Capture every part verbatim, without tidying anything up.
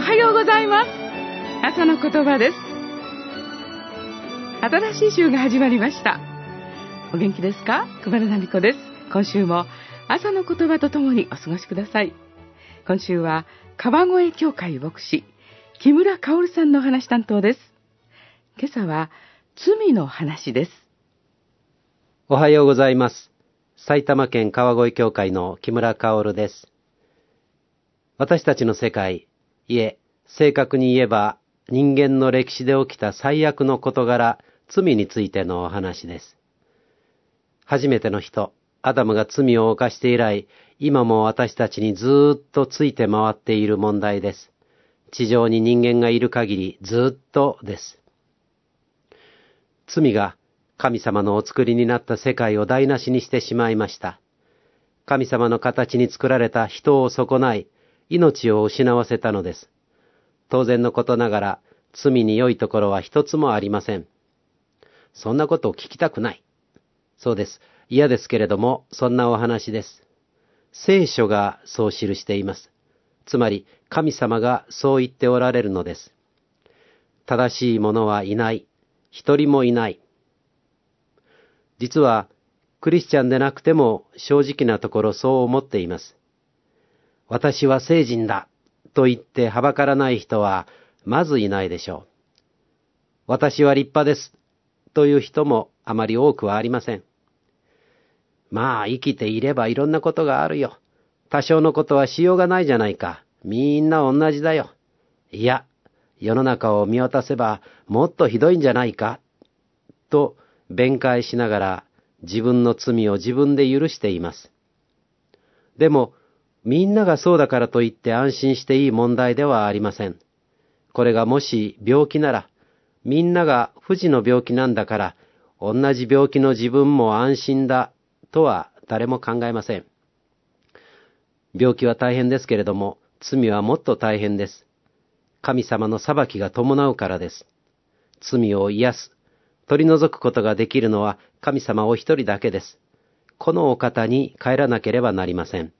はようございます。朝の言葉です。新しい週が始まりました。お元気ですか？熊田奈美子です。今週も朝の言葉とともにお過ごしください。今週は川越教会牧師木村薫さんの話担当です。今朝は罪の話です。 おはようございます。埼玉県川越教会の木村薫です。私たちの世界、いえ、正確に言えば人間の歴史で起きた最悪の事柄、罪についてのお話です。初めての人、アダムが罪を犯して以来、今も私たちにずーっとついて回っている問題です。地上に人間がいる限りずっとです。罪が神様のお作りになった世界を台無しにしてしまいました。神様の形に作られた人を損ない、命を失わせたのです。当然のことながら、罪に良いところは一つもありません。そんなことを聞きたくない。そうです。嫌ですけれども、そんなお話です。聖書がそう記しています。つまり、神様がそう言っておられるのです。正しい者はいない。一人もいない。実は、クリスチャンでなくても正直なところそう思っています。私は聖人だと言ってはばからない人はまずいないでしょう。私は立派ですという人もあまり多くはありません。まあ生きていればいろんなことがあるよ。多少のことはしようがないじゃないか。みんな同じだよ。いや、世の中を見渡せばもっとひどいんじゃないかと弁解しながら自分の罪を自分で許しています。でも、みんながそうだからといって安心していい問題ではありません。これがもし病気なら、みんなが不治の病気なんだから、同じ病気の自分も安心だとは誰も考えません。病気は大変ですけれども、罪はもっと大変です。神様の裁きが伴うからです。罪を癒す、取り除くことができるのは神様お一人だけです。このお方に帰らなければなりません。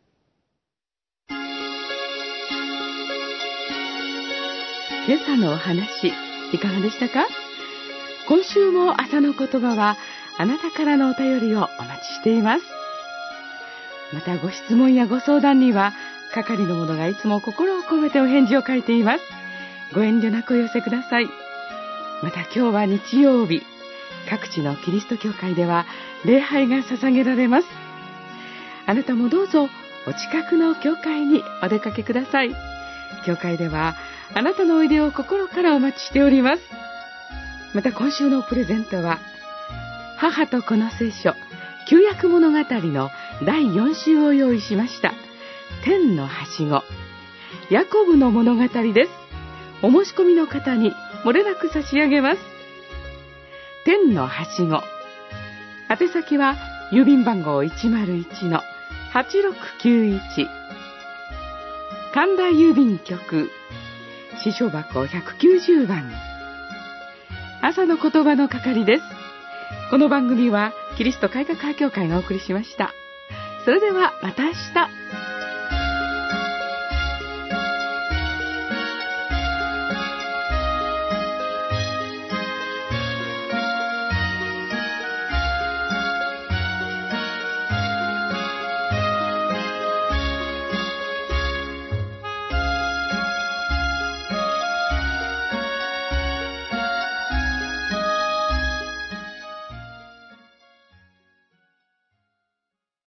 今朝のお話、いかがでしたか？今週も朝の言葉はあなたからのお便りをお待ちしています。またご質問やご相談には係の者がいつも心を込めてお返事を書いています。ご遠慮なくお寄せください。また今日は日曜日、各地のキリスト教会では礼拝が捧げられます。あなたもどうぞお近くの教会にお出かけください。教会ではあなたのおいでを心からお待ちしております。また今週のプレゼントは、母と子の聖書旧約物語のだいよん週を用意しました。天のはしご、ヤコブの物語です。お申し込みの方にもれなく差し上げます。天のはしご、宛先は郵便番号 いちまるいちのはちろくきゅういち、神田郵便局支所箱ひゃくきゅうじゅうばん。朝の言葉の係です。この番組はキリスト改革派教会がお送りしました。それではまた明日。